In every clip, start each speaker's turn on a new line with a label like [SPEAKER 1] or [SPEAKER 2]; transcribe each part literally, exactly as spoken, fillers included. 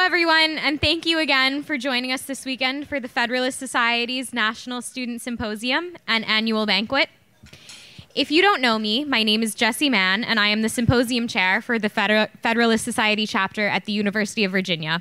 [SPEAKER 1] everyone, and thank you again for joining us this weekend for the Federalist Society's National Student Symposium and Annual Banquet. If you don't know me, my name is Jessie Mann, and I am the Symposium Chair for the Feder- Federalist Society chapter at the University of Virginia.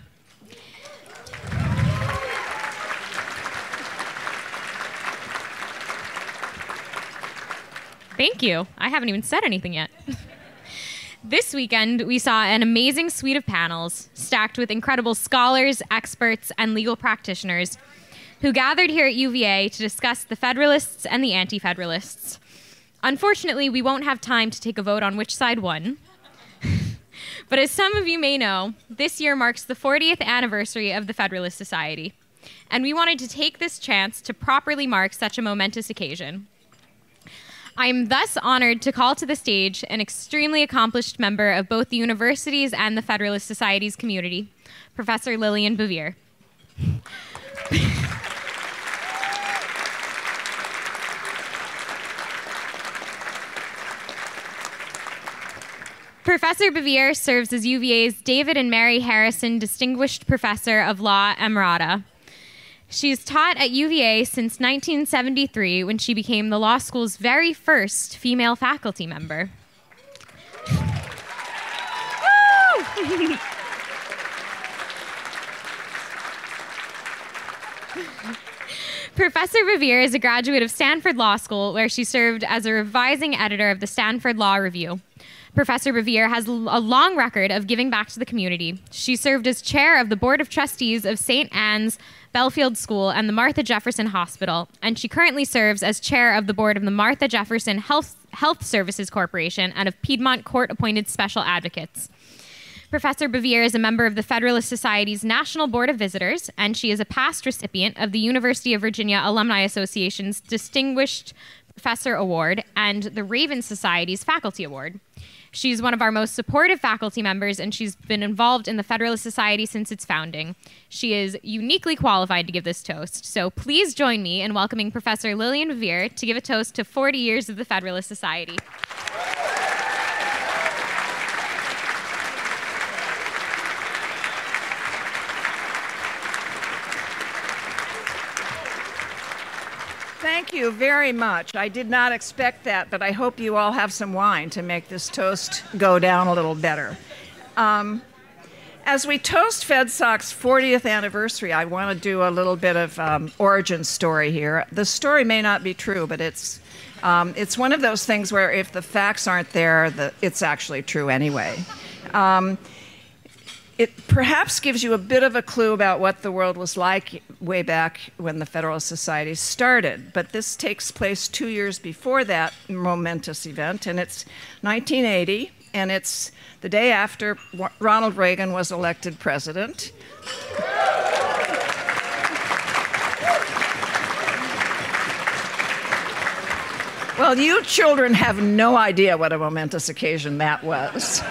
[SPEAKER 1] Thank you. I haven't even said anything yet. This weekend, we saw an amazing suite of panels stacked with incredible scholars, experts, and legal practitioners who gathered here at U V A to discuss the Federalists and the Anti-Federalists. Unfortunately, we won't have time to take a vote on which side won. But as some of you may know, this year marks the fortieth anniversary of the Federalist Society, and we wanted to take this chance to properly mark such a momentous occasion. I am thus honored to call to the stage an extremely accomplished member of both the university's and the Federalist Society's community, Professor Lillian Bevere. Professor Bevere serves as U V A's David and Mary Harrison Distinguished Professor of Law Emerita. She's taught at U V A since nineteen seventy-three, when she became the law school's very first female faculty member. Professor Bevere is a graduate of Stanford Law School, where she served as a revising editor of the Stanford Law Review. Professor Bevere has a long record of giving back to the community. She served as chair of the Board of Trustees of Saint Anne's Belfield School and the Martha Jefferson Hospital, and she currently serves as chair of the board of the Martha Jefferson Health, Health Services Corporation and of Piedmont Court-appointed special advocates. Professor Bevere is a member of the Federalist Society's National Board of Visitors, and she is a past recipient of the University of Virginia Alumni Association's Distinguished Professor Award and the Raven Society's Faculty Award. She's one of our most supportive faculty members, and she's been involved in the Federalist Society since its founding. She is uniquely qualified to give this toast, so please join me in welcoming Professor Lillian Bevere to give a toast to forty years of the Federalist Society.
[SPEAKER 2] Thank you very much. I did not expect that, but I hope you all have some wine to make this toast go down a little better. Um, as we toast FedSoc's fortieth anniversary, I want to do a little bit of um, origin story here. The story may not be true, but it's um, it's one of those things where if the facts aren't there, the, it's actually true anyway. Um, It perhaps gives you a bit of a clue about what the world was like way back when the Federalist Society started. But this takes place two years before that momentous event, and it's nineteen eighty, and it's the day after Ronald Reagan was elected president. Well, you children have no idea what a momentous occasion that was.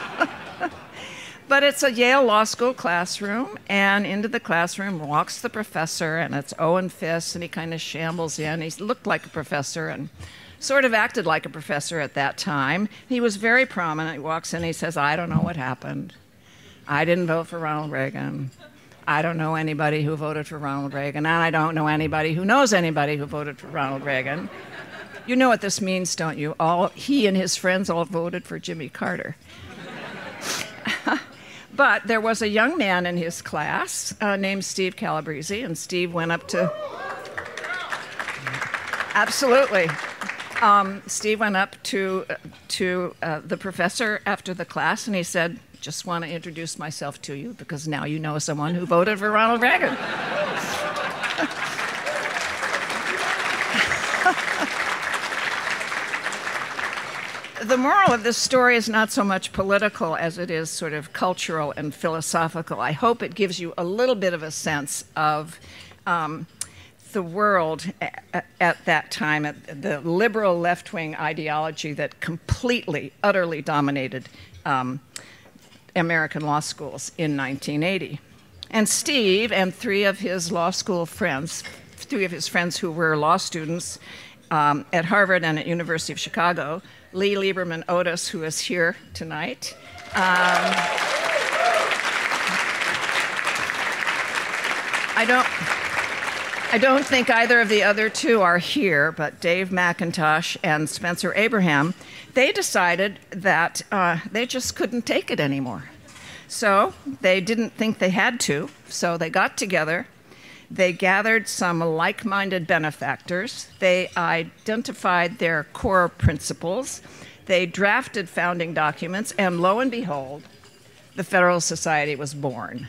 [SPEAKER 2] But it's a Yale Law School classroom, and into the classroom walks the professor, and it's Owen Fiss, and he kind of shambles in. He looked like a professor and sort of acted like a professor at that time. He was very prominent. He walks in, he says, "I don't know what happened. I didn't vote for Ronald Reagan. I don't know anybody who voted for Ronald Reagan, and I don't know anybody who knows anybody who voted for Ronald Reagan." You know what this means, don't you? All he and his friends all voted for Jimmy Carter. But there was a young man in his class uh, named Steve Calabrese, and Steve went up to... Absolutely. Um, Steve went up to, uh, to uh, the professor after the class, and he said, "Just want to introduce myself to you, because now you know someone who voted for Ronald Reagan." The moral of this story is not so much political as it is sort of cultural and philosophical. I hope it gives you a little bit of a sense of um, the world at, at that time, at the liberal left-wing ideology that completely, utterly dominated um, American law schools in nineteen eighty. And Steve and three of his law school friends, three of his friends who were law students um, at Harvard and at University of Chicago, Lee Lieberman Otis, who is here tonight. Um, I don't, I don't think either of the other two are here, but Dave McIntosh and Spencer Abraham, they decided that uh, they just couldn't take it anymore. So they didn't think they had to, so they got together. They gathered some like-minded benefactors. They identified their core principles. They drafted founding documents, and lo and behold, the Federalist Society was born.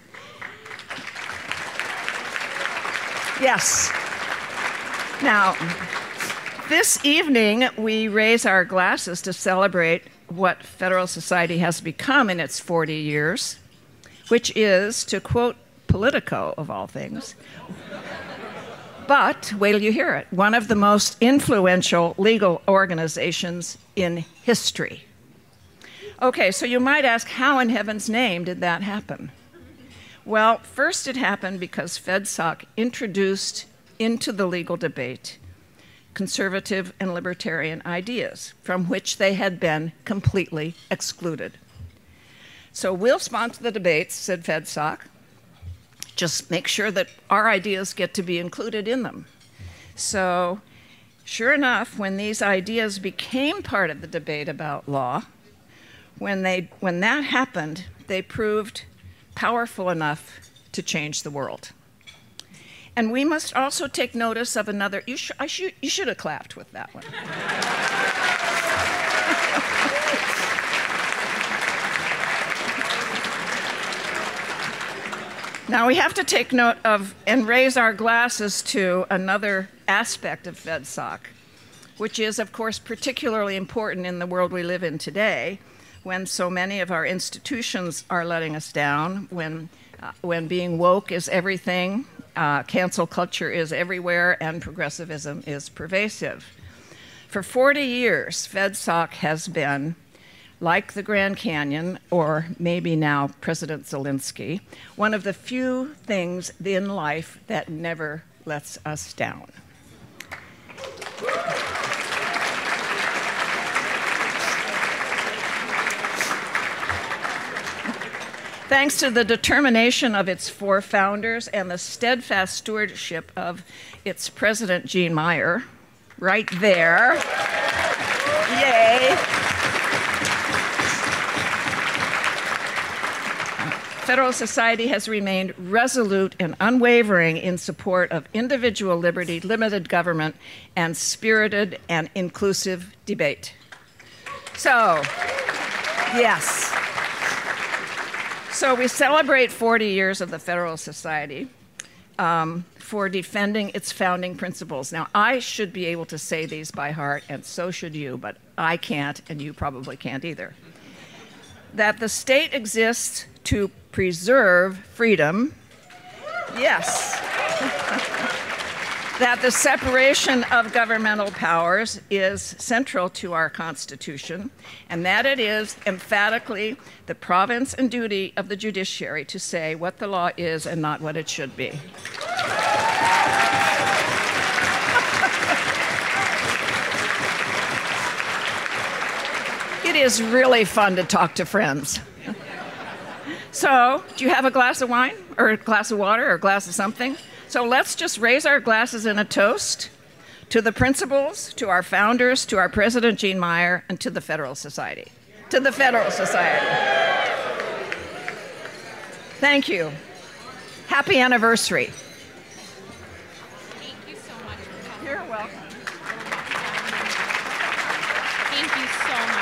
[SPEAKER 2] Yes. Now, this evening, we raise our glasses to celebrate what Federalist Society has become in its forty years, which is, to quote Politico, of all things, but wait till you hear it, one of the most influential legal organizations in history. Okay, so you might ask, how in heaven's name did that happen? Well, first it happened because FedSoc introduced into the legal debate conservative and libertarian ideas from which they had been completely excluded. So we'll sponsor the debates, said FedSoc. Just make sure that our ideas get to be included in them. So sure enough, when these ideas became part of the debate about law, when, they, when that happened, they proved powerful enough to change the world. And we must also take notice of another, you, sh I sh you should have clapped with that one. Now we have to take note of and raise our glasses to another aspect of FedSoc, which is, of course, particularly important in the world we live in today, when so many of our institutions are letting us down, when, uh, when being woke is everything, uh, cancel culture is everywhere, and progressivism is pervasive. For forty years, FedSoc has been, like the Grand Canyon, or maybe now President Zelensky, one of the few things in life that never lets us down. Thanks to the determination of its four founders and the steadfast stewardship of its president, Gene Meyer, right there. Yay. Federalist Society has remained resolute and unwavering in support of individual liberty, limited government, and spirited and inclusive debate. So, yes. So we celebrate forty years of the Federalist Society um, for defending its founding principles. Now, I should be able to say these by heart, and so should you, but I can't, and you probably can't either. That the state exists to preserve freedom, yes. That the separation of governmental powers is central to our Constitution, and that it is emphatically the province and duty of the judiciary to say what the law is and not what it should be. It is really fun to talk to friends. So, do you have a glass of wine, or a glass of water, or a glass of something? So let's just raise our glasses in a toast to the principles, to our founders, to our president, Gene Meyer, and to the Federalist Society. To the Federalist Society. Thank you. Happy anniversary.
[SPEAKER 1] Thank you so much for coming.
[SPEAKER 2] You're welcome.
[SPEAKER 1] Thank you so much.